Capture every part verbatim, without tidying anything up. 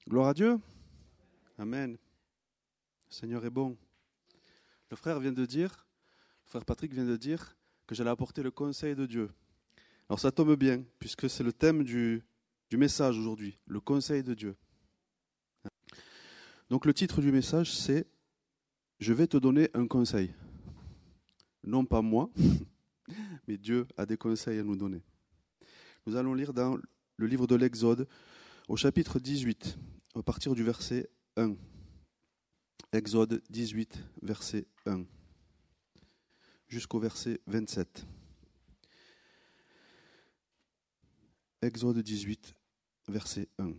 Gloire à Dieu. Amen. Le Seigneur est bon. Le frère vient de dire, le frère Patrick vient de dire que j'allais apporter le conseil de Dieu. Alors ça tombe bien, puisque c'est le thème du, du message aujourd'hui, le conseil de Dieu. Donc le titre du message, c'est « Je vais te donner un conseil ». Non pas moi, mais Dieu a des conseils à nous donner. Nous allons lire dans le livre de l'Exode, au chapitre dix-huit, à partir du verset un. Exode dix-huit, verset un, jusqu'au verset vingt-sept. Exode dix-huit, verset un.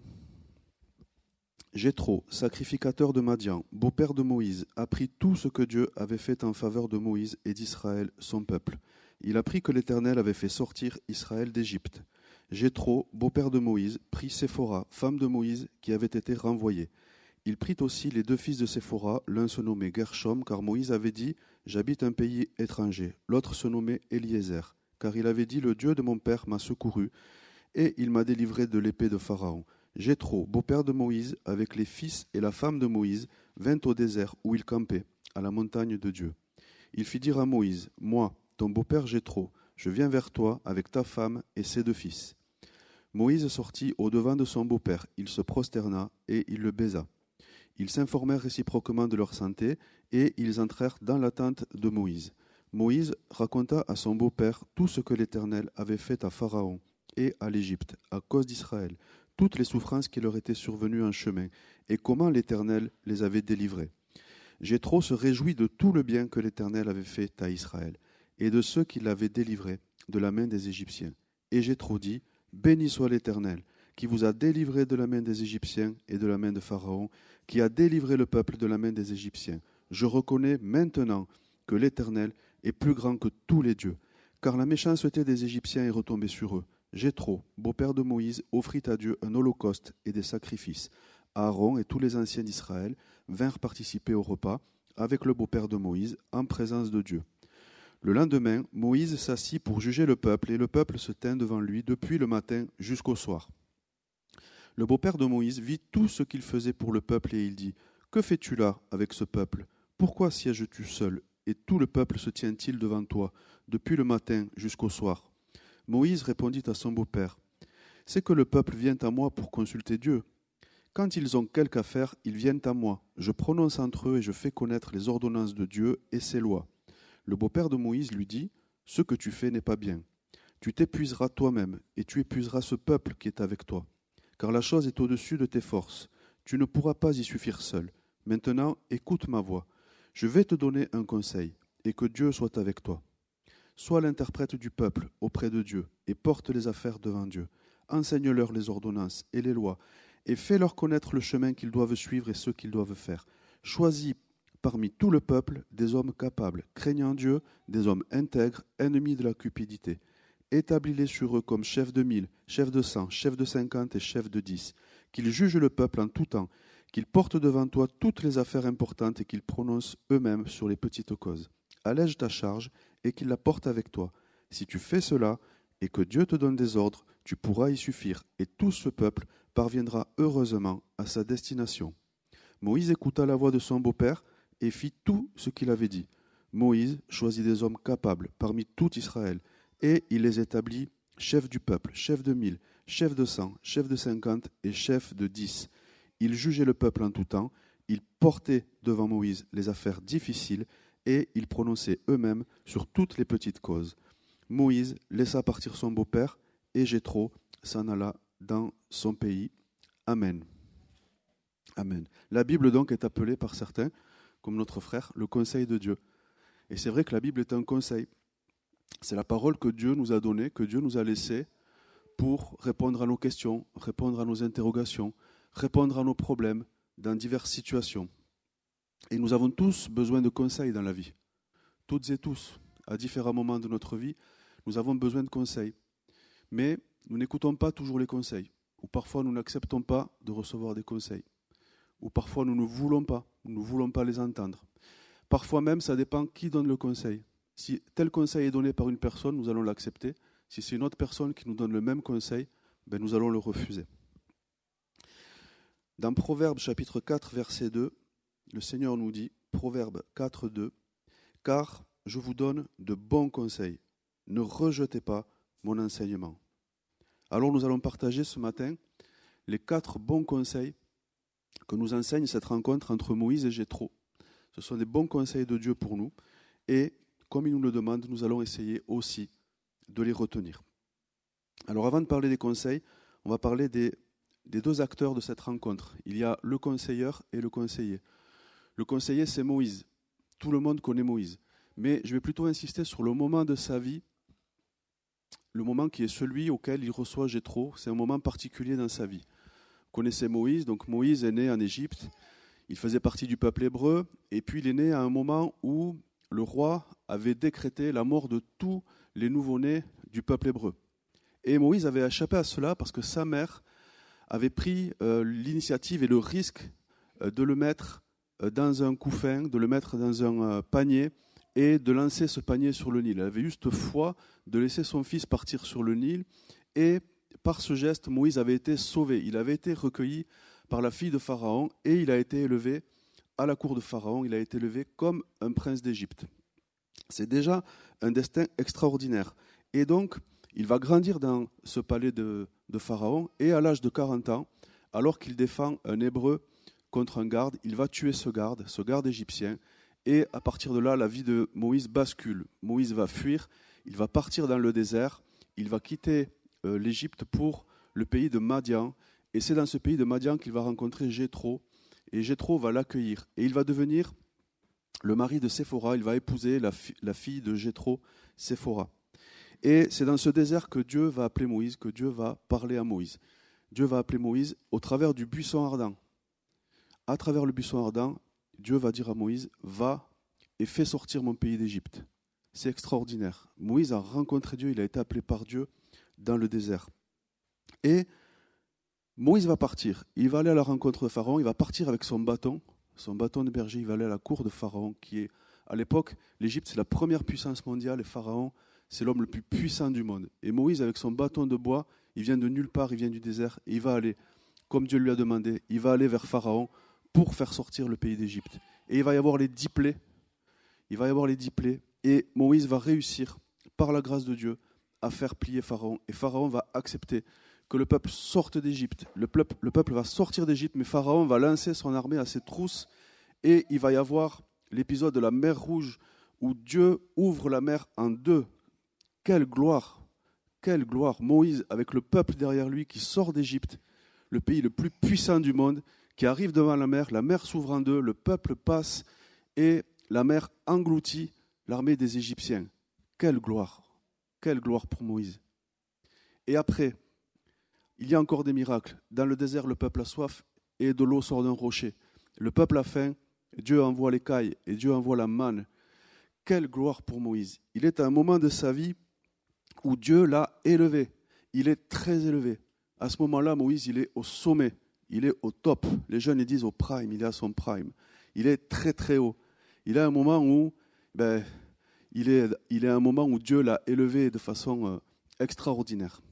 Jéthro, sacrificateur de Madian, beau-père de Moïse, apprit tout ce que Dieu avait fait en faveur de Moïse et d'Israël, son peuple. Il apprit que l'Éternel avait fait sortir Israël d'Égypte. Jéthro, beau-père de Moïse, prit Séphora, femme de Moïse, qui avait été renvoyée. Il prit aussi les deux fils de Séphora, l'un se nommait Gershom, car Moïse avait dit « J'habite un pays étranger ». L'autre se nommait Eliezer, car il avait dit « Le Dieu de mon père m'a secouru, et il m'a délivré de l'épée de Pharaon ». Jéthro, beau-père de Moïse, avec les fils et la femme de Moïse, vint au désert où il campait, à la montagne de Dieu. Il fit dire à Moïse, « Moi, ton beau-père Jéthro, je viens vers toi avec ta femme et ses deux fils. » Moïse sortit au-devant de son beau-père, il se prosterna et il le baisa. Ils s'informèrent réciproquement de leur santé et ils entrèrent dans la tente de Moïse. Moïse raconta à son beau-père tout ce que l'Éternel avait fait à Pharaon et à l'Égypte, à cause d'Israël, toutes les souffrances qui leur étaient survenues en chemin, et comment l'Éternel les avait délivrés. Jéthro se réjouit de tout le bien que l'Éternel avait fait à Israël, et de ceux qui l'avaient délivré de la main des Égyptiens. Et Jéthro dit, « Béni soit l'Éternel, qui vous a délivré de la main des Égyptiens et de la main de Pharaon, qui a délivré le peuple de la main des Égyptiens. Je reconnais maintenant que l'Éternel est plus grand que tous les dieux, car la méchanceté des Égyptiens est retombée sur eux. » Jéthro, beau-père de Moïse, offrit à Dieu un holocauste et des sacrifices. Aaron et tous les anciens d'Israël vinrent participer au repas avec le beau-père de Moïse en présence de Dieu. Le lendemain, Moïse s'assit pour juger le peuple, et le peuple se tint devant lui depuis le matin jusqu'au soir. Le beau-père de Moïse vit tout ce qu'il faisait pour le peuple, et il dit, « Que fais-tu là avec ce peuple? Pourquoi sièges-tu seul, et tout le peuple se tient-il devant toi, depuis le matin jusqu'au soir ?» Moïse répondit à son beau-père, « C'est que le peuple vient à moi pour consulter Dieu. Quand ils ont quelque affaire, ils viennent à moi. Je prononce entre eux et je fais connaître les ordonnances de Dieu et ses lois. » Le beau-père de Moïse lui dit, « Ce que tu fais n'est pas bien. Tu t'épuiseras toi-même et tu épuiseras ce peuple qui est avec toi. Car la chose est au-dessus de tes forces. Tu ne pourras pas y suffire seul. Maintenant, écoute ma voix. Je vais te donner un conseil, et que Dieu soit avec toi. Sois l'interprète du peuple auprès de Dieu, et porte les affaires devant Dieu. Enseigne-leur les ordonnances et les lois, et fais-leur connaître le chemin qu'ils doivent suivre et ce qu'ils doivent faire. Choisis parmi tout le peuple des hommes capables, craignant Dieu, des hommes intègres, ennemis de la cupidité. Établis-les sur eux comme chefs de mille, chefs de cent, chefs de cinquante et chefs de dix. Qu'ils jugent le peuple en tout temps, qu'ils portent devant toi toutes les affaires importantes et qu'ils prononcent eux-mêmes sur les petites causes. Allège ta charge et qu'ils la portent avec toi. Si tu fais cela et que Dieu te donne des ordres, tu pourras y suffire et tout ce peuple parviendra heureusement à sa destination. » Moïse écouta la voix de son beau-père et fit tout ce qu'il avait dit. Moïse choisit des hommes capables parmi tout Israël, et il les établit chefs du peuple, chefs de mille, chefs de cent, chefs de cinquante et chefs de dix. Ils jugeaient le peuple en tout temps, ils portaient devant Moïse les affaires difficiles, et ils prononçaient eux-mêmes sur toutes les petites causes. Moïse laissa partir son beau-père, et Jéthro s'en alla dans son pays. Amen. Amen. La Bible donc est appelée par certains, comme notre frère, le conseil de Dieu. Et c'est vrai que la Bible est un conseil. C'est la parole que Dieu nous a donnée, que Dieu nous a laissée pour répondre à nos questions, répondre à nos interrogations, répondre à nos problèmes dans diverses situations. Et nous avons tous besoin de conseils dans la vie. Toutes et tous, à différents moments de notre vie, nous avons besoin de conseils. Mais nous n'écoutons pas toujours les conseils. Ou parfois nous n'acceptons pas de recevoir des conseils. Ou parfois nous ne voulons pas, nous ne voulons pas les entendre. Parfois même, ça dépend qui donne le conseil. Si tel conseil est donné par une personne, nous allons l'accepter. Si c'est une autre personne qui nous donne le même conseil, ben nous allons le refuser. Dans Proverbes chapitre quatre, verset deux, le Seigneur nous dit, Proverbes quatre, deux, « Car je vous donne de bons conseils, ne rejetez pas mon enseignement. » Alors nous allons partager ce matin les quatre bons conseils que nous enseigne cette rencontre entre Moïse et Jéthro. Ce sont des bons conseils de Dieu pour nous et, comme il nous le demande, nous allons essayer aussi de les retenir. Alors avant de parler des conseils, on va parler des, des deux acteurs de cette rencontre. Il y a le conseilleur et le conseiller. Le conseiller, c'est Moïse. Tout le monde connaît Moïse. Mais je vais plutôt insister sur le moment de sa vie, le moment qui est celui auquel il reçoit Jéthro. C'est un moment particulier dans sa vie. Vous connaissez Moïse, donc Moïse est né en Égypte. Il faisait partie du peuple hébreu. Et puis il est né à un moment où le roi avait décrété la mort de tous les nouveau-nés du peuple hébreu. Et Moïse avait échappé à cela parce que sa mère avait pris euh, l'initiative et le risque euh, de le mettre euh, dans un couffin, de le mettre dans un euh, panier et de lancer ce panier sur le Nil. Elle avait eu cette foi de laisser son fils partir sur le Nil et par ce geste, Moïse avait été sauvé. Il avait été recueilli par la fille de Pharaon et il a été élevé à la cour de Pharaon. Il a été élevé comme un prince d'Égypte. C'est déjà un destin extraordinaire. Et donc, il va grandir dans ce palais de, de Pharaon et à l'âge de quarante ans, alors qu'il défend un Hébreu contre un garde, il va tuer ce garde, ce garde égyptien. Et à partir de là, la vie de Moïse bascule. Moïse va fuir, il va partir dans le désert, il va quitter euh, l'Égypte pour le pays de Madian. Et c'est dans ce pays de Madian qu'il va rencontrer Jéthro. Et Jéthro va l'accueillir. Et il va devenir le mari de Séphora. Il va épouser la, fi- la fille de Jéthro, Séphora. Et c'est dans ce désert que Dieu va appeler Moïse, que Dieu va parler à Moïse. Dieu va appeler Moïse au travers du buisson ardent. À travers le buisson ardent, Dieu va dire à Moïse, va et fais sortir mon pays d'Égypte. C'est extraordinaire. Moïse a rencontré Dieu, il a été appelé par Dieu dans le désert. Et Moïse va partir. Il va aller à la rencontre de Pharaon, il va partir avec son bâton, son bâton de berger, il va aller à la cour de Pharaon, qui est, à l'époque, l'Égypte, c'est la première puissance mondiale, et Pharaon, c'est l'homme le plus puissant du monde. Et Moïse, avec son bâton de bois, il vient de nulle part, il vient du désert, et il va aller, comme Dieu lui a demandé, il va aller vers Pharaon pour faire sortir le pays d'Égypte. Et il va y avoir les dix plaies, il va y avoir les dix plaies, et Moïse va réussir, par la grâce de Dieu, à faire plier Pharaon. Et Pharaon va accepter que le peuple sorte d'Égypte. Le peuple, le peuple va sortir d'Égypte, mais Pharaon va lancer son armée à ses trousses, et il va y avoir l'épisode de la mer Rouge, où Dieu ouvre la mer en deux. Quelle gloire! Quelle gloire! Moïse, avec le peuple derrière lui, qui sort d'Égypte, le pays le plus puissant du monde, qui arrive devant la mer, la mer s'ouvre en deux, le peuple passe, et la mer engloutit l'armée des Égyptiens. Quelle gloire! Quelle gloire pour Moïse! Et après, il y a encore des miracles. Dans le désert, le peuple a soif et de l'eau sort d'un rocher. Le peuple a faim, Dieu envoie l'écaille et Dieu envoie la manne. Quelle gloire pour Moïse! Il est à un moment de sa vie où Dieu l'a élevé. Il est très élevé. À ce moment-là, Moïse, il est au sommet. Il est au top. Les jeunes ils disent au prime, il est à son prime. Il est très très haut. Il est à un moment où, ben, il est, il est à un moment où Dieu l'a élevé de façon euh, extraordinaire.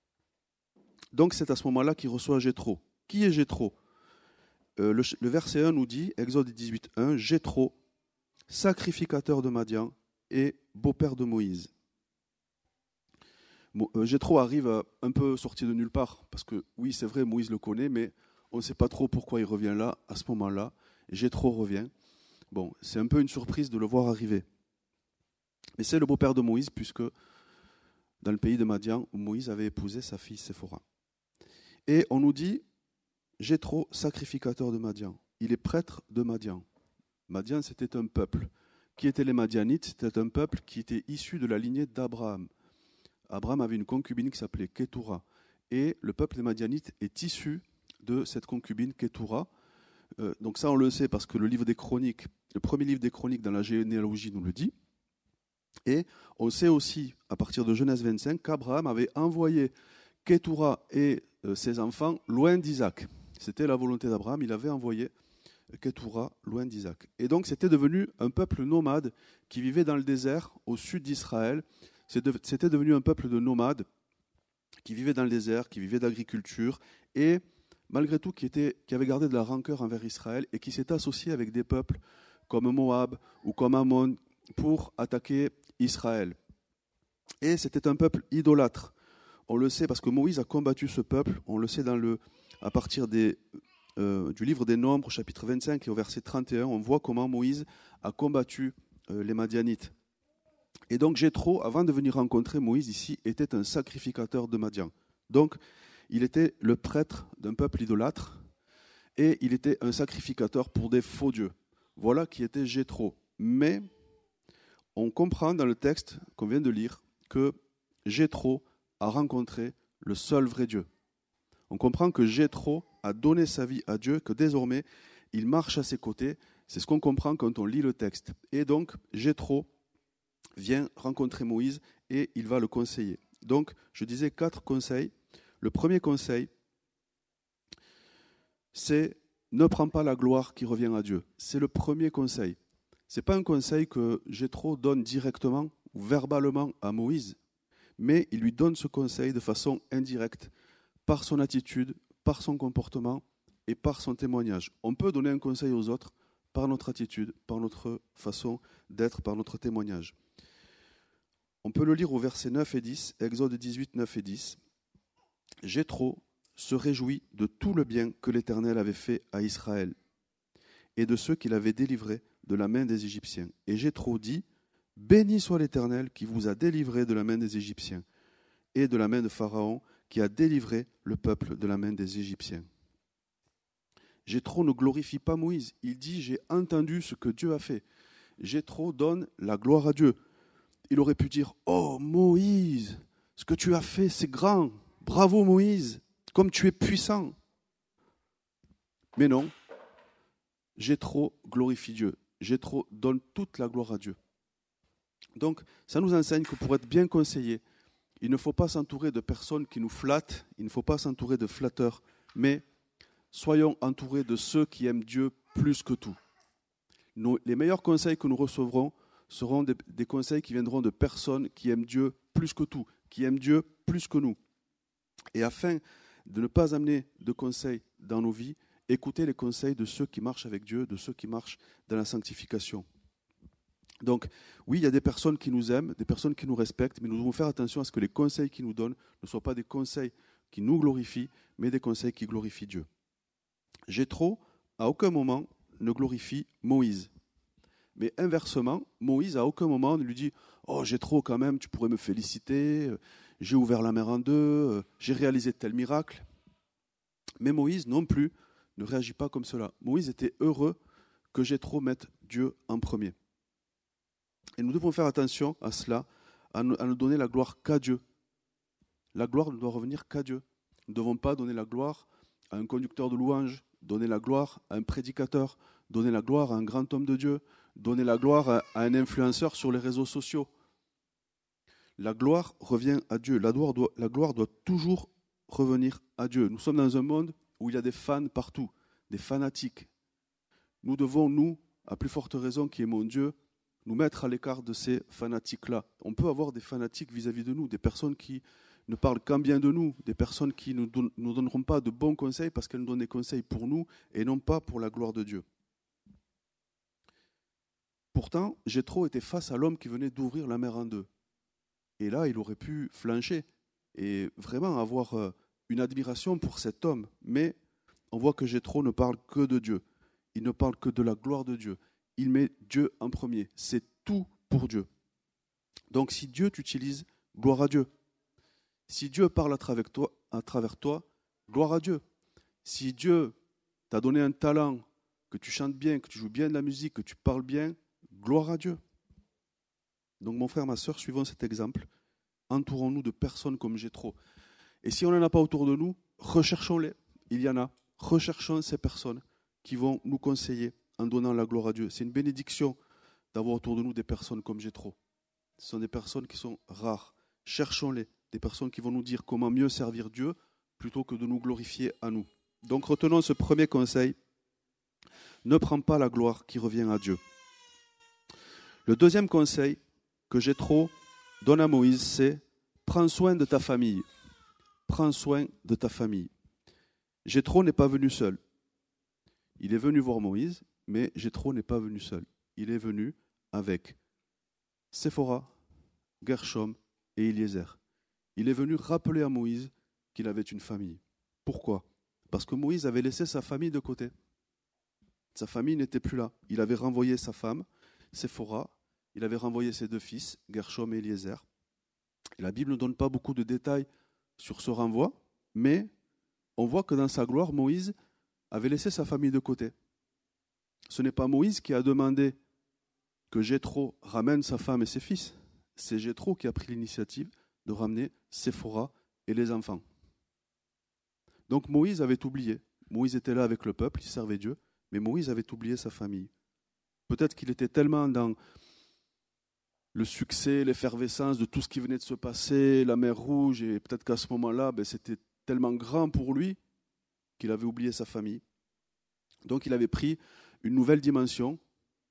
Donc c'est à ce moment-là qu'il reçoit Jéthro. Qui est Jéthro? euh, le, le verset un nous dit, Exode dix-huit, un, Jéthro, sacrificateur de Madian et beau-père de Moïse. Jéthro arrive un peu sorti de nulle part, parce que oui, c'est vrai, Moïse le connaît, mais on ne sait pas trop pourquoi il revient là, à ce moment-là. Jéthro revient. Bon, c'est un peu une surprise de le voir arriver. Mais c'est le beau-père de Moïse, puisque dans le pays de Madian, où Moïse avait épousé sa fille Séphora. Et on nous dit, Jéthro, sacrificateur de Madian. Il est prêtre de Madian. Madian, c'était un peuple. Qui étaient les Madianites? C'était un peuple qui était issu de la lignée d'Abraham. Abraham avait une concubine qui s'appelait Kétoura. Et le peuple des Madianites est issu de cette concubine Kétoura. Euh, donc ça, on le sait parce que le livre des Chroniques, le premier livre des Chroniques dans la généalogie nous le dit. Et on sait aussi, à partir de Genèse vingt-cinq, qu'Abraham avait envoyé Kétoura et euh, ses enfants loin d'Isaac. C'était la volonté d'Abraham, il avait envoyé Kétoura loin d'Isaac. Et donc c'était devenu un peuple nomade qui vivait dans le désert au sud d'Israël. C'était devenu un peuple de nomades qui vivait dans le désert, qui vivait d'agriculture. Et malgré tout, qui, était, qui avait gardé de la rancœur envers Israël et qui s'était associé avec des peuples comme Moab ou comme Ammon pour attaquer Israël. Et c'était un peuple idolâtre. On le sait parce que Moïse a combattu ce peuple, on le sait dans le, à partir des, euh, du livre des Nombres, chapitre vingt-cinq et au verset trente et un, on voit comment Moïse a combattu euh, les Madianites. Et donc Jéthro, avant de venir rencontrer Moïse ici, était un sacrificateur de Madian. Donc il était le prêtre d'un peuple idolâtre et il était un sacrificateur pour des faux dieux. Voilà qui était Jéthro. Mais on comprend dans le texte qu'on vient de lire que Jéthro a rencontré le seul vrai Dieu. On comprend que Jéthro a donné sa vie à Dieu, que désormais il marche à ses côtés. C'est ce qu'on comprend quand on lit le texte. Et donc Jéthro vient rencontrer Moïse et il va le conseiller. Donc je disais quatre conseils. Le premier conseil, c'est ne prends pas la gloire qui revient à Dieu. C'est le premier conseil. Ce n'est pas un conseil que Jéthro donne directement ou verbalement à Moïse, mais il lui donne ce conseil de façon indirecte, par son attitude, par son comportement et par son témoignage. On peut donner un conseil aux autres par notre attitude, par notre façon d'être, par notre témoignage. On peut le lire au verset neuf et dix, Exode dix-huit, neuf et dix. Jéthro se réjouit de tout le bien que l'Éternel avait fait à Israël et de ceux qu'il avait délivrés de la main des Égyptiens. Et Jéthro dit, « Béni soit l'Éternel qui vous a délivrés de la main des Égyptiens et de la main de Pharaon qui a délivré le peuple de la main des Égyptiens. » Jéthro ne glorifie pas Moïse. Il dit, « J'ai entendu ce que Dieu a fait. » Jéthro donne la gloire à Dieu. Il aurait pu dire, « Oh Moïse, ce que tu as fait, c'est grand. Bravo Moïse, comme tu es puissant. » Mais non, Jéthro glorifie Dieu. Jéthro donne toute la gloire à Dieu. Donc, ça nous enseigne que pour être bien conseillé, il ne faut pas s'entourer de personnes qui nous flattent, il ne faut pas s'entourer de flatteurs, mais soyons entourés de ceux qui aiment Dieu plus que tout. Nous, les meilleurs conseils que nous recevrons seront des, des conseils qui viendront de personnes qui aiment Dieu plus que tout, qui aiment Dieu plus que nous. Et afin de ne pas amener de conseils dans nos vies, écoutez les conseils de ceux qui marchent avec Dieu, de ceux qui marchent dans la sanctification. Donc, oui, il y a des personnes qui nous aiment, des personnes qui nous respectent, mais nous devons faire attention à ce que les conseils qu'ils nous donnent ne soient pas des conseils qui nous glorifient, mais des conseils qui glorifient Dieu. Jéthro, à aucun moment, ne glorifie Moïse. Mais inversement, Moïse, à aucun moment, ne lui dit « Oh, Jéthro, quand même, tu pourrais me féliciter, j'ai ouvert la mer en deux, j'ai réalisé tel miracle. » Mais Moïse, non plus, ne réagit pas comme cela. Moïse était heureux que Jéthro mette Dieu en premier. Et nous devons faire attention à cela, à ne, à ne donner la gloire qu'à Dieu. La gloire ne doit revenir qu'à Dieu. Nous ne devons pas donner la gloire à un conducteur de louanges, donner la gloire à un prédicateur, donner la gloire à un grand homme de Dieu, donner la gloire à, à un influenceur sur les réseaux sociaux. La gloire revient à Dieu. La gloire, doit, la gloire doit toujours revenir à Dieu. Nous sommes dans un monde où il y a des fans partout, des fanatiques. Nous devons, nous, à plus forte raison qui aimons Dieu, nous mettre à l'écart de ces fanatiques-là. On peut avoir des fanatiques vis-à-vis de nous, des personnes qui ne parlent qu'en bien de nous, des personnes qui ne nous, nous donneront pas de bons conseils parce qu'elles nous donnent des conseils pour nous et non pas pour la gloire de Dieu. Pourtant, Jéthro était face à l'homme qui venait d'ouvrir la mer en deux. Et là, il aurait pu flancher et vraiment avoir une admiration pour cet homme. Mais on voit que Jéthro ne parle que de Dieu. Il ne parle que de la gloire de Dieu. Il met Dieu en premier. C'est tout pour Dieu. Donc si Dieu t'utilise, gloire à Dieu. Si Dieu parle à travers toi, à travers toi, gloire à Dieu. Si Dieu t'a donné un talent, que tu chantes bien, que tu joues bien de la musique, que tu parles bien, gloire à Dieu. Donc mon frère, ma sœur, suivons cet exemple. Entourons-nous de personnes comme Jéthro. Et si on n'en a pas autour de nous, recherchons-les. Il y en a. Recherchons ces personnes qui vont nous conseiller en donnant la gloire à Dieu. C'est une bénédiction d'avoir autour de nous des personnes comme Jéthro. Ce sont des personnes qui sont rares. Cherchons-les. Des personnes qui vont nous dire comment mieux servir Dieu plutôt que de nous glorifier à nous. Donc retenons ce premier conseil. Ne prends pas la gloire qui revient à Dieu. Le deuxième conseil que Jéthro donne à Moïse, c'est prends soin de ta famille. Prends soin de ta famille. Jéthro n'est pas venu seul. Il est venu voir Moïse, mais Jéthro n'est pas venu seul. Il est venu avec Séphora, Gershom et Eliezer. Il est venu rappeler à Moïse qu'il avait une famille. Pourquoi ? Parce que Moïse avait laissé sa famille de côté. Sa famille n'était plus là. Il avait renvoyé sa femme, Séphora, il avait renvoyé ses deux fils, Gershom et Eliezer. Et la Bible ne donne pas beaucoup de détails sur ce renvoi, mais on voit que dans sa gloire, Moïse avait laissé sa famille de côté. Ce n'est pas Moïse qui a demandé que Jéthro ramène sa femme et ses fils. C'est Jéthro qui a pris l'initiative de ramener Séphora et les enfants. Donc Moïse avait oublié. Moïse était là avec le peuple, il servait Dieu, mais Moïse avait oublié sa famille. Peut-être qu'il était tellement dans le succès, l'effervescence de tout ce qui venait de se passer, la mer Rouge, et peut-être qu'à ce moment-là, ben, c'était tellement grand pour lui qu'il avait oublié sa famille. Donc il avait pris une nouvelle dimension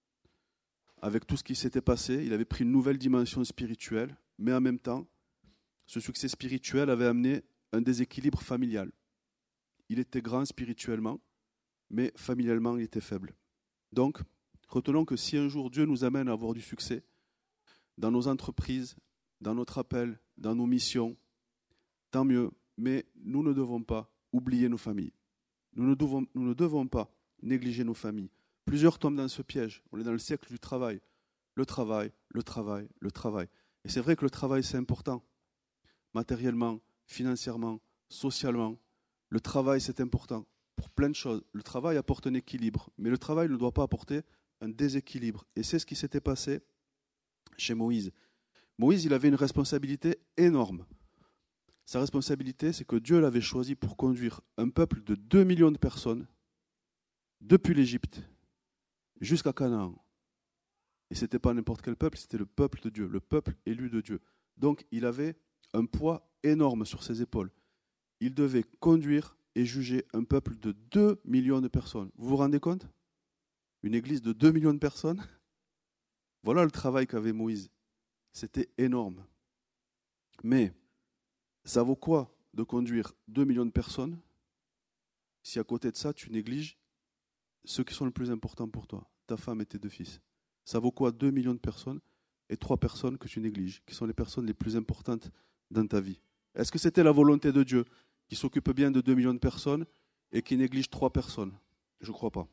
avec tout ce qui s'était passé. Il avait pris une nouvelle dimension spirituelle, mais en même temps, ce succès spirituel avait amené un déséquilibre familial. Il était grand spirituellement, mais familialement, il était faible. Donc, retenons que si un jour Dieu nous amène à avoir du succès dans nos entreprises, dans notre appel, dans nos missions, tant mieux, mais nous ne devons pas oublier nos familles. Nous ne devons, nous ne devons pas négliger nos familles. Plusieurs tombent dans ce piège. On est dans le siècle du travail. Le travail, le travail, le travail. Et c'est vrai que le travail, c'est important. Matériellement, financièrement, socialement. Le travail, c'est important pour plein de choses. Le travail apporte un équilibre, mais le travail ne doit pas apporter un déséquilibre. Et c'est ce qui s'était passé chez Moïse. Moïse, il avait une responsabilité énorme. Sa responsabilité, c'est que Dieu l'avait choisi pour conduire un peuple de deux millions de personnes depuis l'Égypte jusqu'à Canaan. Et ce n'était pas n'importe quel peuple, c'était le peuple de Dieu, le peuple élu de Dieu. Donc il avait un poids énorme sur ses épaules. Il devait conduire et juger un peuple de deux millions de personnes. Vous vous rendez compte ? Une église de deux millions de personnes ? Voilà le travail qu'avait Moïse. C'était énorme. Mais ça vaut quoi de conduire deux millions de personnes si à côté de ça, tu négliges ceux qui sont les plus importants pour toi, ta femme et tes deux fils? Ça vaut quoi deux millions de personnes et trois personnes que tu négliges, qui sont les personnes les plus importantes dans ta vie? Est-ce que c'était la volonté de Dieu qui s'occupe bien de deux millions de personnes et qui néglige trois personnes? Je ne crois pas.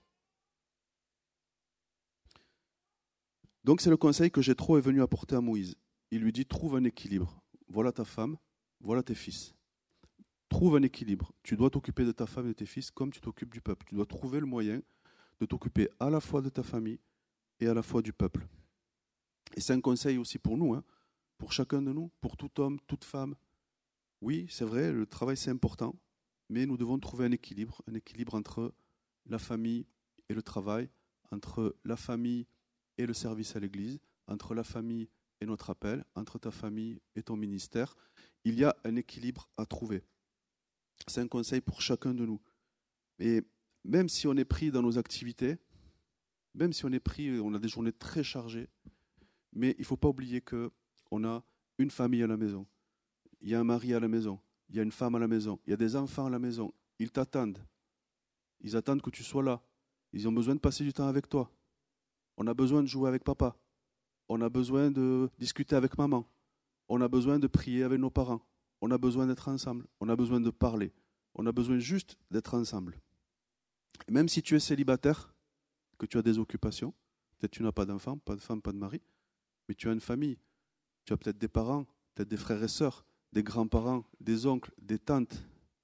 Donc c'est le conseil que Jéthro est venu apporter à Moïse. Il lui dit, trouve un équilibre. Voilà ta femme, voilà tes fils. Trouve un équilibre. Tu dois t'occuper de ta femme et de tes fils comme tu t'occupes du peuple. Tu dois trouver le moyen de t'occuper à la fois de ta famille et à la fois du peuple. Et c'est un conseil aussi pour nous, hein, pour chacun de nous, pour tout homme, toute femme. Oui, c'est vrai, le travail c'est important, mais nous devons trouver un équilibre, un équilibre entre la famille et le travail, entre la famille et le service à l'église, entre la famille et notre appel, entre ta famille et ton ministère. Il y a un équilibre à trouver. C'est un conseil pour chacun de nous. Et même si on est pris dans nos activités, même si on est pris, on a des journées très chargées, mais il ne faut pas oublier qu'on a une famille à la maison. Il y a un mari à la maison, il y a une femme à la maison, il y a des enfants à la maison. Ils t'attendent. Ils attendent que tu sois là. Ils ont besoin de passer du temps avec toi. On a besoin de jouer avec papa. On a besoin de discuter avec maman. On a besoin de prier avec nos parents. On a besoin d'être ensemble. On a besoin de parler. On a besoin juste d'être ensemble. Même si tu es célibataire, que tu as des occupations, peut-être tu n'as pas d'enfant, pas de femme, pas de mari, mais tu as une famille. Tu as peut-être des parents, peut-être des frères et sœurs, des grands-parents, des oncles, des tantes.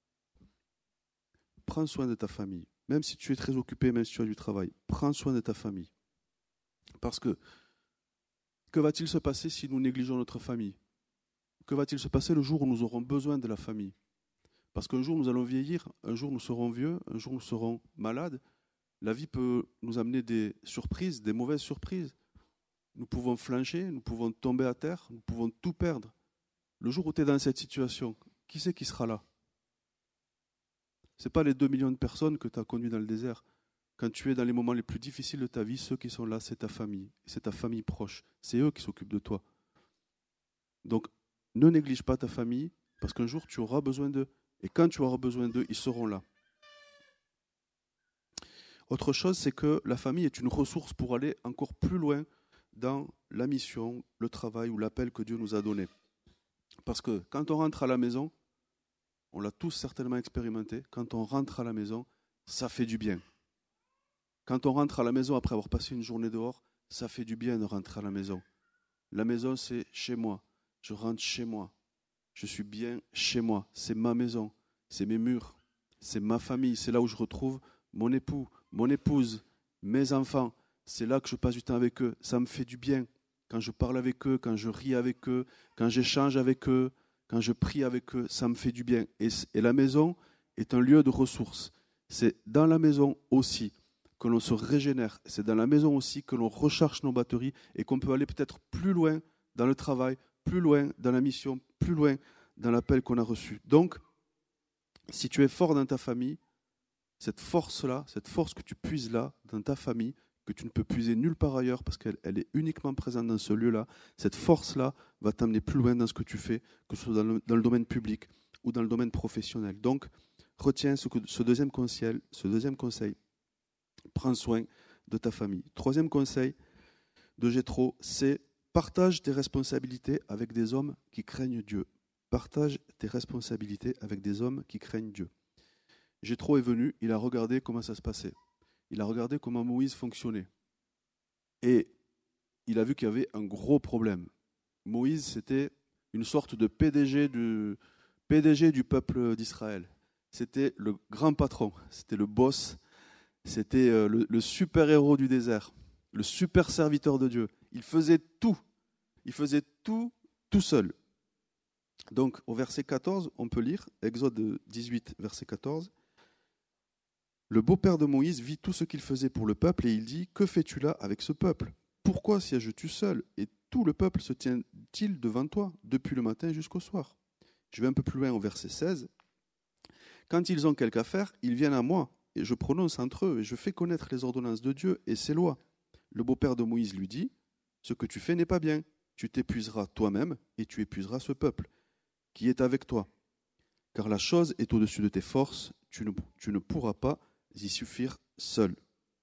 Prends soin de ta famille. Même si tu es très occupé, même si tu as du travail, prends soin de ta famille. Parce que, que va-t-il se passer si nous négligeons notre famille? Que va-t-il se passer le jour où nous aurons besoin de la famille? Parce qu'un jour nous allons vieillir, un jour nous serons vieux, un jour nous serons malades. La vie peut nous amener des surprises, des mauvaises surprises. Nous pouvons flancher, nous pouvons tomber à terre, nous pouvons tout perdre. Le jour où tu es dans cette situation, qui c'est qui sera là? Ce n'est pas les deux millions de personnes que tu as connues dans le désert. Quand tu es dans les moments les plus difficiles de ta vie, ceux qui sont là, c'est ta famille, c'est ta famille proche. C'est eux qui s'occupent de toi. Donc, ne néglige pas ta famille, parce qu'un jour, tu auras besoin d'eux. Et quand tu auras besoin d'eux, ils seront là. Autre chose, c'est que la famille est une ressource pour aller encore plus loin dans la mission, le travail ou l'appel que Dieu nous a donné. Parce que quand on rentre à la maison, on l'a tous certainement expérimenté, quand on rentre à la maison, ça fait du bien. Quand on rentre à la maison après avoir passé une journée dehors, ça fait du bien de rentrer à la maison. La maison, c'est chez moi. Je rentre chez moi. Je suis bien chez moi. C'est ma maison. C'est mes murs. C'est ma famille. C'est là où je retrouve mon époux, mon épouse, mes enfants. C'est là que je passe du temps avec eux. Ça me fait du bien. Quand je parle avec eux, quand je ris avec eux, quand j'échange avec eux, quand je prie avec eux, ça me fait du bien. Et, et la maison est un lieu de ressources. C'est dans la maison aussi que l'on se régénère. C'est dans la maison aussi que l'on recharge nos batteries et qu'on peut aller peut-être plus loin dans le travail, plus loin dans la mission, plus loin dans l'appel qu'on a reçu. Donc, si tu es fort dans ta famille, cette force-là, cette force que tu puises là, dans ta famille, que tu ne peux puiser nulle part ailleurs parce qu'elle elle est uniquement présente dans ce lieu-là, cette force-là va t'amener plus loin dans ce que tu fais, que ce soit dans le, dans le domaine public ou dans le domaine professionnel. Donc, retiens ce, que, ce, deuxième conseil, ce deuxième conseil. Prends soin de ta famille. Troisième conseil de Jéthro, c'est partage tes responsabilités avec des hommes qui craignent Dieu. Partage tes responsabilités avec des hommes qui craignent Dieu. Jéthro est venu, il a regardé comment ça se passait. Il a regardé comment Moïse fonctionnait. Et il a vu qu'il y avait un gros problème. Moïse, c'était une sorte de P D G du, P D G du peuple d'Israël. C'était le grand patron, c'était le boss. C'était le, le super-héros du désert, le super serviteur de Dieu. Il faisait tout. Il faisait tout, tout seul. Donc, au verset quatorze, on peut lire, Exode dix-huit, verset quatorze. Le beau-père de Moïse vit tout ce qu'il faisait pour le peuple et il dit, « Que fais-tu là avec ce peuple? Pourquoi sièges-tu seul? Et tout le peuple se tient-il devant toi, depuis le matin jusqu'au soir ?» Je vais un peu plus loin au verset seize. « Quand ils ont quelque affaire, ils viennent à moi. Et je prononce entre eux, et je fais connaître les ordonnances de Dieu et ses lois. » Le beau-père de Moïse lui dit, « Ce que tu fais n'est pas bien. Tu t'épuiseras toi-même, et tu épuiseras ce peuple qui est avec toi. Car la chose est au-dessus de tes forces, tu ne, tu ne pourras pas y suffire seul. »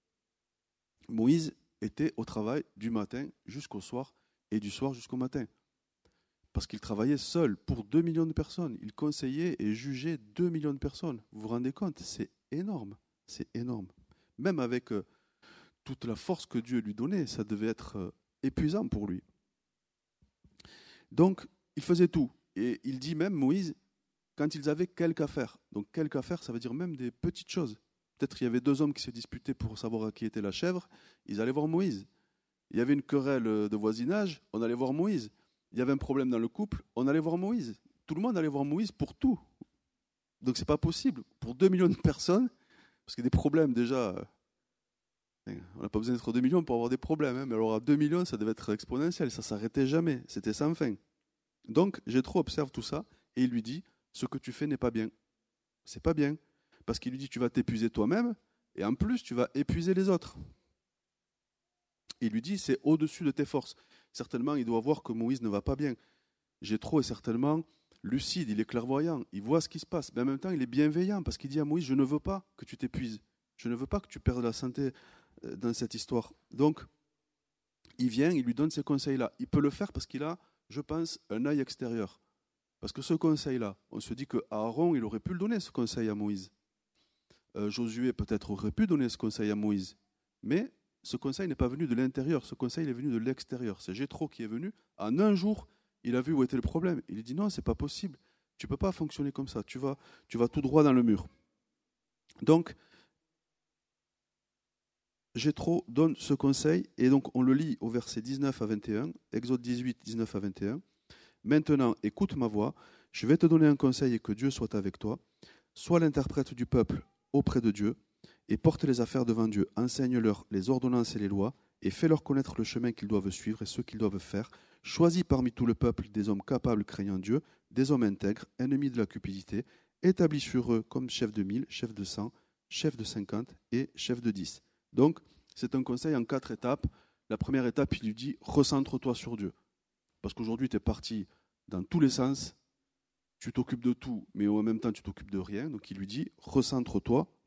Moïse était au travail du matin jusqu'au soir, et du soir jusqu'au matin. Parce qu'il travaillait seul pour deux millions de personnes. Il conseillait et jugeait deux millions de personnes. Vous vous rendez compte? C'est énorme. C'est énorme. Même avec euh, toute la force que Dieu lui donnait, ça devait être euh, épuisant pour lui. Donc, il faisait tout. Et il dit même, Moïse, quand ils avaient quelque affaire. Donc, quelque affaire, ça veut dire même des petites choses. Peut-être qu'il y avait deux hommes qui se disputaient pour savoir à qui était la chèvre. Ils allaient voir Moïse. Il y avait une querelle de voisinage. On allait voir Moïse. Il y avait un problème dans le couple. On allait voir Moïse. Tout le monde allait voir Moïse pour tout. Donc, ce n'est pas possible. Pour deux millions de personnes, parce qu'il y a des problèmes déjà. On n'a pas besoin d'être deux millions pour avoir des problèmes. Hein, mais alors à deux millions, ça devait être exponentiel. Ça ne s'arrêtait jamais. C'était sans fin. Donc, Jéthro observe tout ça et il lui dit, ce que tu fais n'est pas bien. C'est pas bien. Parce qu'il lui dit, tu vas t'épuiser toi-même et en plus, tu vas épuiser les autres. Il lui dit, c'est au-dessus de tes forces. Certainement, il doit voir que Moïse ne va pas bien. Jéthro est certainement lucide, il est clairvoyant, il voit ce qui se passe. Mais en même temps, il est bienveillant parce qu'il dit à Moïse, je ne veux pas que tu t'épuises. Je ne veux pas que tu perdes la santé dans cette histoire. Donc, il vient, il lui donne ces conseils-là. Il peut le faire parce qu'il a, je pense, un œil extérieur. Parce que ce conseil-là, on se dit qu'Aaron, il aurait pu le donner, ce conseil à Moïse. Euh, Josué, peut-être, aurait pu donner ce conseil à Moïse. Mais ce conseil n'est pas venu de l'intérieur, ce conseil est venu de l'extérieur. C'est Jéthro qui est venu. En un jour, il a vu où était le problème. Il dit non, c'est pas possible. Tu ne peux pas fonctionner comme ça. Tu vas, tu vas tout droit dans le mur. Donc, Jéthro donne ce conseil, et donc on le lit au verset dix-neuf à vingt et un, Exode dix-huit, dix-neuf à vingt et un. Maintenant, écoute ma voix, je vais te donner un conseil et que Dieu soit avec toi. Sois l'interprète du peuple auprès de Dieu et porte les affaires devant Dieu. Enseigne-leur les ordonnances et les lois et fais-leur connaître le chemin qu'ils doivent suivre et ce qu'ils doivent faire. Choisis parmi tout le peuple des hommes capables craignant Dieu, des hommes intègres, ennemis de la cupidité. Établis sur eux comme chef de mille, chef de cent, chef de cinquante et chef de dix. Donc, c'est un conseil en quatre étapes. La première étape, il lui dit « recentre-toi sur Dieu ». Parce qu'aujourd'hui, tu es parti dans tous les sens, tu t'occupes de tout, mais en même temps, tu t'occupes de rien. Donc, il lui dit « recentre-toi sur Dieu ».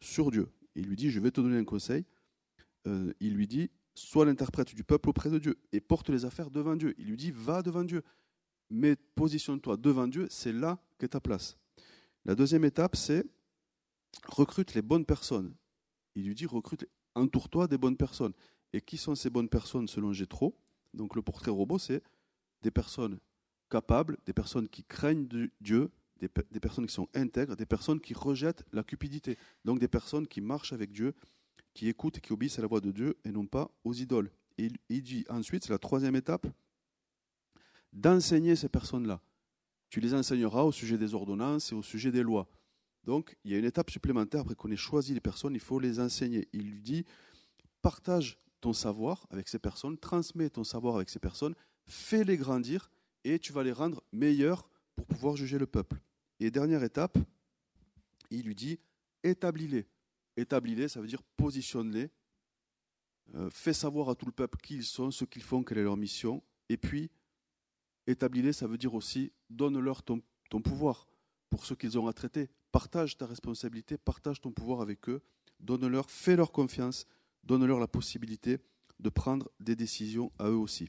Il lui dit, je vais te donner un conseil. Euh, il lui dit, sois l'interprète du peuple auprès de Dieu et porte les affaires devant Dieu. Il lui dit, va devant Dieu, mais positionne-toi devant Dieu, c'est là qu'est ta place. La deuxième étape, c'est recrute les bonnes personnes. Il lui dit, recrute, entoure-toi des bonnes personnes. Et qui sont ces bonnes personnes selon Jéthro? Donc le portrait robot, c'est des personnes capables, des personnes qui craignent Dieu, des, des personnes qui sont intègres, des personnes qui rejettent la cupidité. Donc des personnes qui marchent avec Dieu, qui écoutent et qui obéissent à la voix de Dieu et non pas aux idoles. Et il, il dit ensuite, c'est la troisième étape, d'enseigner ces personnes-là. Tu les enseigneras au sujet des ordonnances et au sujet des lois. Donc, il y a une étape supplémentaire, après qu'on ait choisi les personnes, il faut les enseigner. Il lui dit, partage ton savoir avec ces personnes, transmets ton savoir avec ces personnes, fais-les grandir et tu vas les rendre meilleurs pour pouvoir juger le peuple. Et dernière étape, il lui dit, établis-les. Établis-les, ça veut dire positionne-les, euh, fais savoir à tout le peuple qui ils sont, ce qu'ils font, quelle est leur mission, et puis établis-les, ça veut dire aussi, donne-leur ton, ton pouvoir pour ce qu'ils ont à traiter. Partage ta responsabilité, partage ton pouvoir avec eux, donne-leur, fais-leur confiance, donne-leur la possibilité de prendre des décisions à eux aussi.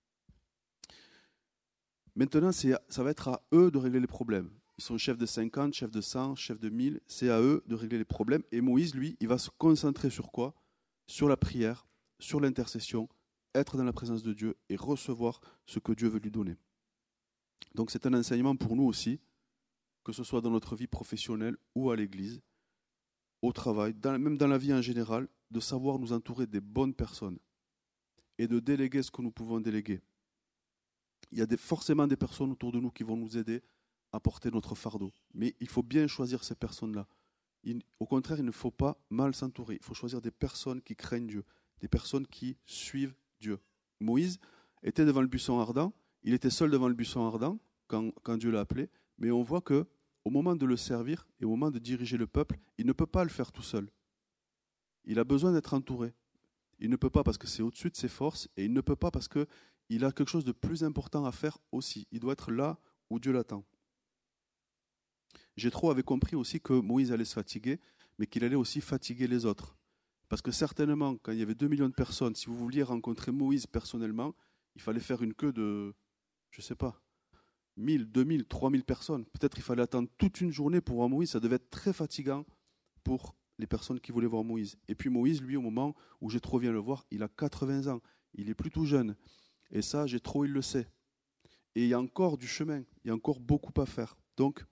Maintenant, c'est, ça va être à eux de régler les problèmes. Ils sont chefs de cinquante, chefs de cent, chefs de mille, c'est à eux de régler les problèmes. Et Moïse, lui, il va se concentrer sur quoi? Sur la prière, sur l'intercession, être dans la présence de Dieu et recevoir ce que Dieu veut lui donner. Donc c'est un enseignement pour nous aussi, que ce soit dans notre vie professionnelle ou à l'église, au travail, dans, même dans la vie en général, de savoir nous entourer des bonnes personnes et de déléguer ce que nous pouvons déléguer. Il y a des, forcément des personnes autour de nous qui vont nous aider à porter notre fardeau. Mais il faut bien choisir ces personnes-là. Il, au contraire, il ne faut pas mal s'entourer. Il faut choisir des personnes qui craignent Dieu, des personnes qui suivent Dieu. Moïse était devant le buisson ardent. Il était seul devant le buisson ardent quand, quand Dieu l'a appelé. Mais on voit que au moment de le servir et au moment de diriger le peuple, il ne peut pas le faire tout seul. Il a besoin d'être entouré. Il ne peut pas parce que c'est au-dessus de ses forces et il ne peut pas parce qu'il a quelque chose de plus important à faire aussi. Il doit être là où Dieu l'attend. Jéthro avait compris aussi que Moïse allait se fatiguer, mais qu'il allait aussi fatiguer les autres. Parce que certainement, quand il y avait deux millions de personnes, si vous vouliez rencontrer Moïse personnellement, il fallait faire une queue de, je ne sais pas, mille, deux mille, trois mille personnes. Peut-être il fallait attendre toute une journée pour voir Moïse. Ça devait être très fatigant pour les personnes qui voulaient voir Moïse. Et puis Moïse, lui, au moment où Jéthro vient le voir, il a quatre-vingts ans. Il est plutôt jeune. Et ça, Jéthro, il le sait. Et il y a encore du chemin. Il y a encore beaucoup à faire. Donc,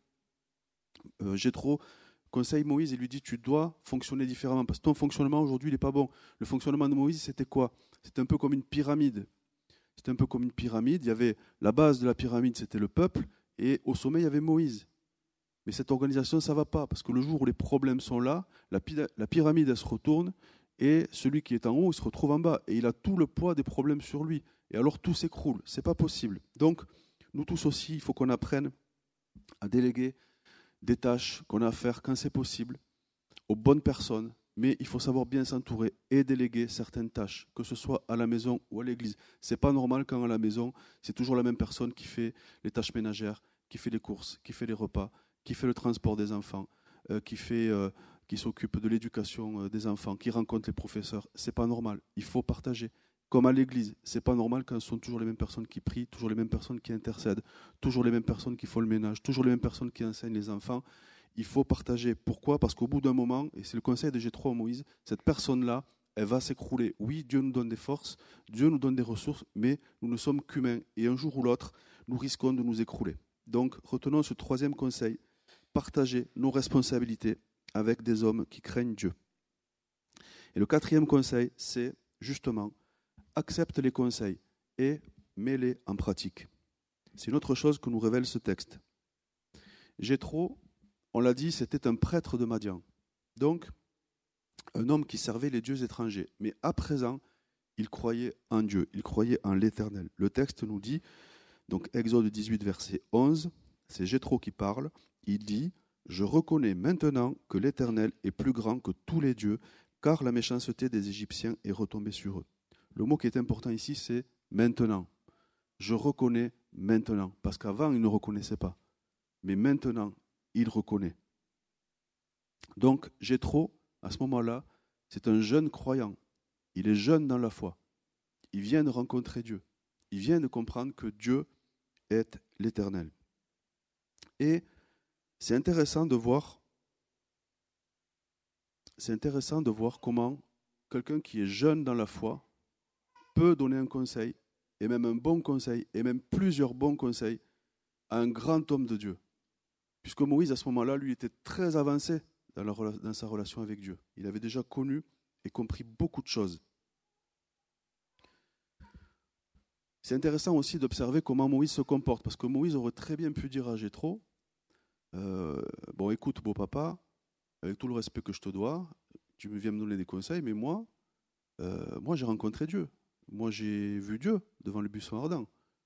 euh, Jéthro conseille Moïse et lui dit, tu dois fonctionner différemment. Parce que ton fonctionnement, aujourd'hui, il n'est pas bon. Le fonctionnement de Moïse, c'était quoi? C'était un peu comme une pyramide. C'était un peu comme une pyramide. Il y avait la base de la pyramide, c'était le peuple. Et au sommet, il y avait Moïse. Mais cette organisation, ça ne va pas, parce que le jour où les problèmes sont là, la, la pyramide, elle se retourne, et celui qui est en haut, il se retrouve en bas, et il a tout le poids des problèmes sur lui. Et alors tout s'écroule. Ce n'est pas possible. Donc, nous tous aussi, il faut qu'on apprenne à déléguer des tâches qu'on a à faire quand c'est possible, aux bonnes personnes, mais il faut savoir bien s'entourer et déléguer certaines tâches, que ce soit à la maison ou à l'église. Ce n'est pas normal quand à la maison, c'est toujours la même personne qui fait les tâches ménagères, qui fait les courses, qui fait les repas, qui fait le transport des enfants, euh, qui, fait, euh, qui s'occupe de l'éducation euh, des enfants, qui rencontre les professeurs. Ce n'est pas normal. Il faut partager. Comme à l'église, ce n'est pas normal quand ce sont toujours les mêmes personnes qui prient, toujours les mêmes personnes qui intercèdent, toujours les mêmes personnes qui font le ménage, toujours les mêmes personnes qui enseignent les enfants. Il faut partager. Pourquoi? Parce qu'au bout d'un moment, et c'est le conseil de Jéthro à Moïse, cette personne-là, elle va s'écrouler. Oui, Dieu nous donne des forces, Dieu nous donne des ressources, mais nous ne sommes qu'humains. Et un jour ou l'autre, nous risquons de nous écrouler. Donc, retenons ce troisième conseil. Partager nos responsabilités avec des hommes qui craignent Dieu. Et le quatrième conseil, c'est justement, accepte les conseils et mets-les en pratique. C'est une autre chose que nous révèle ce texte. Jéthro, on l'a dit, c'était un prêtre de Madian. Donc, un homme qui servait les dieux étrangers. Mais à présent, il croyait en Dieu, il croyait en l'Éternel. Le texte nous dit, donc Exode dix-huit, verset onze, c'est Jéthro qui parle, il dit « Je reconnais maintenant que l'Éternel est plus grand que tous les dieux, car la méchanceté des Égyptiens est retombée sur eux. » Le mot qui est important ici, c'est « maintenant ». Je reconnais maintenant, parce qu'avant, il ne reconnaissait pas. Mais maintenant, il reconnaît. Donc, Jéthro à ce moment-là, c'est un jeune croyant. Il est jeune dans la foi. Il vient de rencontrer Dieu. Il vient de comprendre que Dieu est l'Éternel. Et c'est intéressant de voir, c'est intéressant de voir comment quelqu'un qui est jeune dans la foi peut donner un conseil, et même un bon conseil, et même plusieurs bons conseils, à un grand homme de Dieu. Puisque Moïse, à ce moment-là, lui, était très avancé dans, la, dans sa relation avec Dieu. Il avait déjà connu et compris beaucoup de choses. C'est intéressant aussi d'observer comment Moïse se comporte, parce que Moïse aurait très bien pu dire à Jéthro, euh, bon, écoute, beau papa, avec tout le respect que je te dois, tu me viens me donner des conseils, mais moi, euh, moi j'ai rencontré Dieu. Moi, j'ai vu Dieu devant le buisson ardent.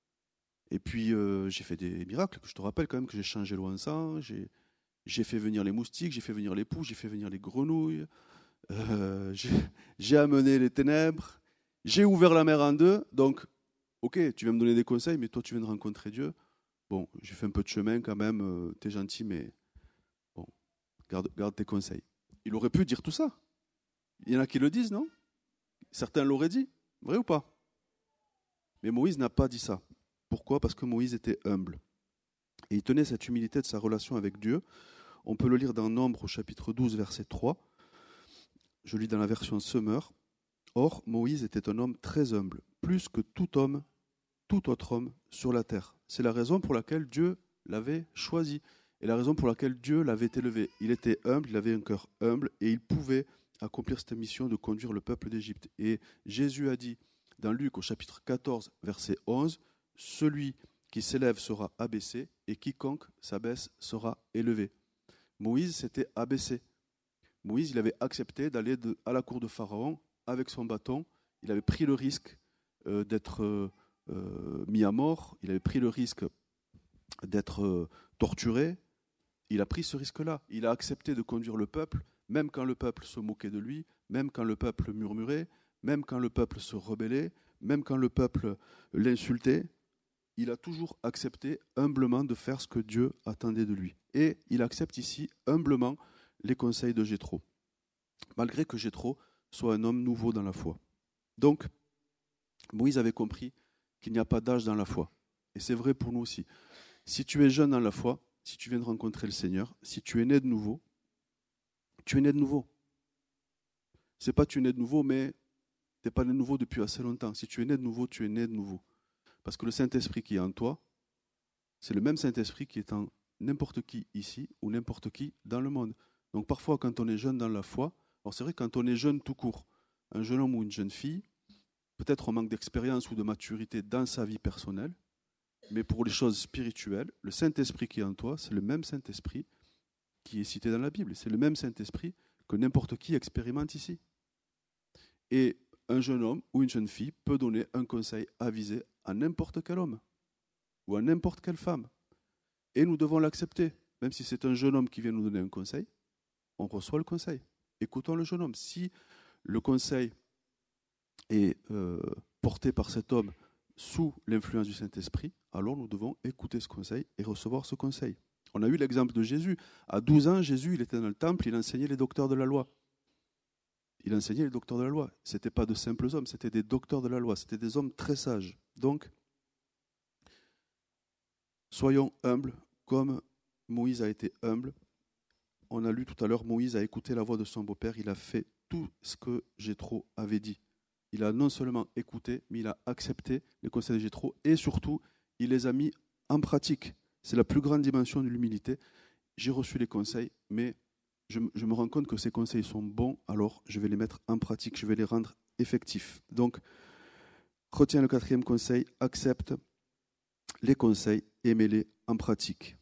Et puis, euh, j'ai fait des miracles. Je te rappelle quand même que j'ai changé l'eau en sang, j'ai, j'ai fait venir les moustiques, j'ai fait venir les poux, j'ai fait venir les grenouilles, euh, j'ai, j'ai amené les ténèbres, j'ai ouvert la mer en deux. Donc, ok, tu viens me donner des conseils, mais toi, tu viens de rencontrer Dieu. Bon, j'ai fait un peu de chemin quand même, euh, t'es gentil, mais bon, garde, garde tes conseils. Il aurait pu dire tout ça. Il y en a qui le disent, non? Certains l'auraient dit, vrai ou pas? Mais Moïse n'a pas dit ça. Pourquoi? Parce que Moïse était humble. Et il tenait cette humilité de sa relation avec Dieu. On peut le lire dans Nombre au chapitre douze, verset trois. Je lis dans la version Semeur. Or, Moïse était un homme très humble, plus que tout homme, tout autre homme sur la terre. C'est la raison pour laquelle Dieu l'avait choisi et la raison pour laquelle Dieu l'avait élevé. Il était humble, il avait un cœur humble et il pouvait accomplir cette mission de conduire le peuple d'Égypte. Et Jésus a dit dans Luc au chapitre quatorze, verset onze, « Celui qui s'élève sera abaissé et quiconque s'abaisse sera élevé. » Moïse s'était abaissé. Moïse, il avait accepté d'aller de, à la cour de Pharaon avec son bâton. Il avait pris le risque euh, d'être euh, euh, mis à mort. Il avait pris le risque d'être euh, torturé. Il a pris ce risque-là. Il a accepté de conduire le peuple, même quand le peuple se moquait de lui, même quand le peuple murmurait, même quand le peuple se rebellait, même quand le peuple l'insultait. Il a toujours accepté humblement de faire ce que Dieu attendait de lui. Et il accepte ici humblement les conseils de Jéthro, malgré que Jéthro soit un homme nouveau dans la foi. Donc, Moïse avait compris qu'il n'y a pas d'âge dans la foi. Et c'est vrai pour nous aussi. Si tu es jeune dans la foi, si tu viens de rencontrer le Seigneur, si tu es né de nouveau, tu es né de nouveau. C'est pas tu es né de nouveau, mais tu n'es pas né de nouveau depuis assez longtemps. Si tu es né de nouveau, tu es né de nouveau. Parce que le Saint-Esprit qui est en toi, c'est le même Saint-Esprit qui est en n'importe qui ici ou n'importe qui dans le monde. Donc parfois, quand on est jeune dans la foi, alors c'est vrai quand on est jeune tout court, un jeune homme ou une jeune fille, peut-être on manque d'expérience ou de maturité dans sa vie personnelle, mais pour les choses spirituelles, le Saint-Esprit qui est en toi, c'est le même Saint-Esprit qui est cité dans la Bible. C'est le même Saint-Esprit que n'importe qui expérimente ici. Et un jeune homme ou une jeune fille peut donner un conseil avisé à n'importe quel homme ou à n'importe quelle femme. Et nous devons l'accepter. Même si c'est un jeune homme qui vient nous donner un conseil, on reçoit le conseil. Écoutons le jeune homme. Si le conseil est euh, porté par cet homme sous l'influence du Saint-Esprit, alors nous devons écouter ce conseil et recevoir ce conseil. On a eu l'exemple de Jésus. À douze ans, Jésus, il était dans le temple, il enseignait les docteurs de la loi. Il enseignait les docteurs de la loi. Ce n'étaient pas de simples hommes, c'était des docteurs de la loi. C'était des hommes très sages. Donc, soyons humbles comme Moïse a été humble. On a lu tout à l'heure, Moïse a écouté la voix de son beau-père. Il a fait tout ce que Jéthro avait dit. Il a non seulement écouté, mais il a accepté les conseils de Jéthro et surtout, il les a mis en pratique. C'est la plus grande dimension de l'humilité. J'ai reçu les conseils, mais je, je me rends compte que ces conseils sont bons, alors je vais les mettre en pratique, je vais les rendre effectifs. Donc, retiens le quatrième conseil, accepte les conseils et mets-les en pratique.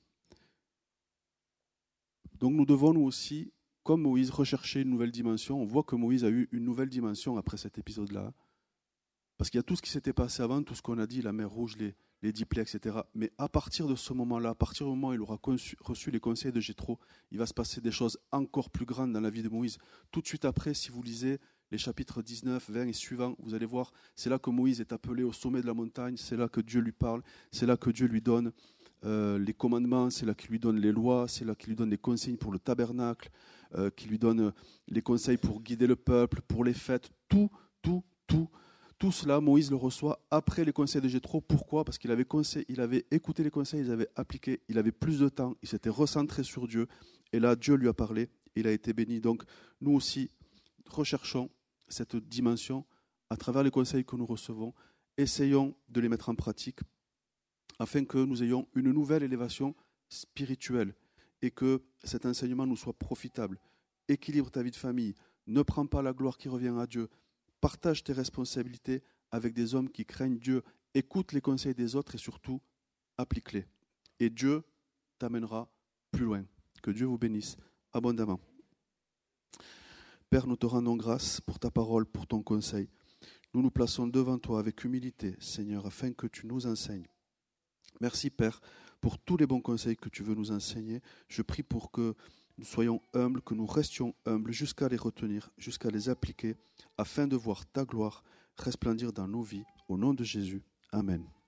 Donc nous devons nous aussi, comme Moïse, rechercher une nouvelle dimension. On voit que Moïse a eu une nouvelle dimension après cet épisode-là. Parce qu'il y a tout ce qui s'était passé avant, tout ce qu'on a dit, la mer Rouge, les, les dix plaies, et cetera. Mais à partir de ce moment-là, à partir du moment où il aura conçu, reçu les conseils de Jéthro, il va se passer des choses encore plus grandes dans la vie de Moïse. Tout de suite après, si vous lisez les chapitres dix-neuf, vingt et suivants, vous allez voir, c'est là que Moïse est appelé au sommet de la montagne, c'est là que Dieu lui parle, c'est là que Dieu lui donne euh, les commandements, c'est là qu'il lui donne les lois, c'est là qu'il lui donne les consignes pour le tabernacle, euh, qu'il lui donne les conseils pour guider le peuple, pour les fêtes, tout, tout, tout. Tout cela, Moïse le reçoit après les conseils de Jéthro. Pourquoi ? Parce qu'il avait, conseil, il avait écouté les conseils, il les avait appliqués, il avait plus de temps, il s'était recentré sur Dieu. Et là, Dieu lui a parlé, il a été béni. Donc, nous aussi, recherchons cette dimension à travers les conseils que nous recevons. Essayons de les mettre en pratique afin que nous ayons une nouvelle élévation spirituelle et que cet enseignement nous soit profitable. Équilibre ta vie de famille, ne prends pas la gloire qui revient à Dieu. Partage tes responsabilités avec des hommes qui craignent Dieu. Écoute les conseils des autres et surtout, applique-les. Et Dieu t'amènera plus loin. Que Dieu vous bénisse abondamment. Père, nous te rendons grâce pour ta parole, pour ton conseil. Nous nous plaçons devant toi avec humilité, Seigneur, afin que tu nous enseignes. Merci, Père, pour tous les bons conseils que tu veux nous enseigner. Je prie pour que nous soyons humbles, que nous restions humbles jusqu'à les retenir, jusqu'à les appliquer, afin de voir ta gloire resplendir dans nos vies. Au nom de Jésus. Amen.